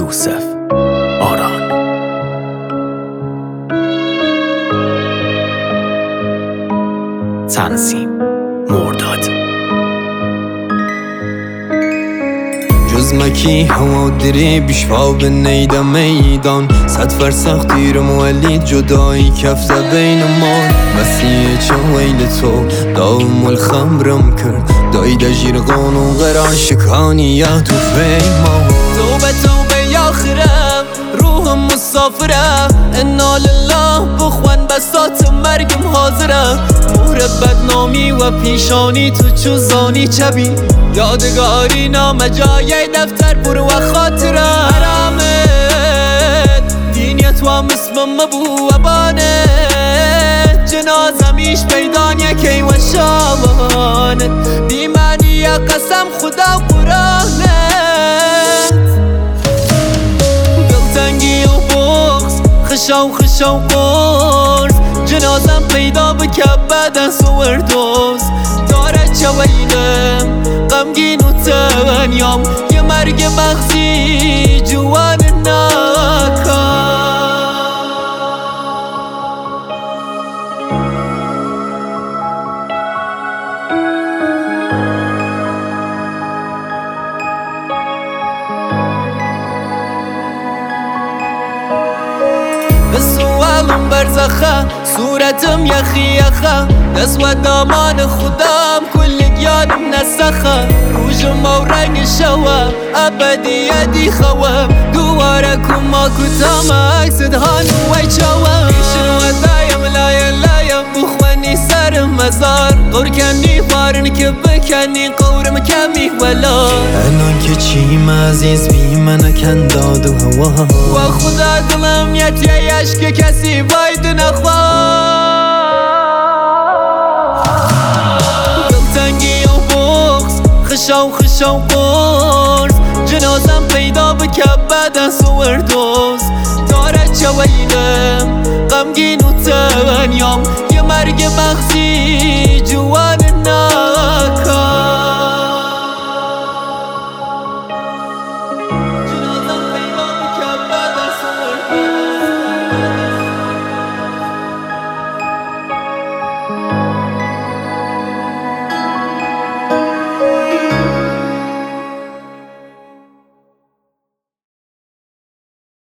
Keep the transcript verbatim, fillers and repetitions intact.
یوسف آران. تنظیم مرداد. جز مکی هوا دری بیشوا به نیده میدان صد فرسخ دیرم ولید جدایی کفته بین ما مسیح چه ویل تو داوم الخمرم کرد دایی ده جیر قانون قرار شکانی یه تو فیما توبه توبه یا خرم روحم مسافره انا لله بخوان بسات مرگم حاضره مهر بدنامی و پیشانی تو چوزانی چبی یادگاری نام جای دفتر پر و خاطره حرامت دینیت و مسمم مبو و بانت جنازمیش پیدان یکی و شابانت بیمانی قسم خدا و قرآنت دلتنگی و بغض خشا و خشا و قرص جنازم پیدا بکه بدن سور دوز داره چه ویلم غمگین و تنیام یه مرگ مغزی جوان ناکام سوالم برزخه صورتم یخی یخه دست و دامان خودم کل گیانم نسخه روژم و رنگ شوه ابدیتی خوه دواره کما کتام اکسد هانو وی چوه بیشن و دایم لایم لایم بخوانی سر مزار قور کنی بارن که بکنی قورم کمی ولا الان که چیم عزیز بی من کنداد و هوا و خدا دلم یتیش که کسی باید نخواه دلتنگی و بغض خشا و خشا و قرص جنازم پیدا بکه بدن سور دوز داره چه ویلم غمگین و تنیام یه مرگ مغزی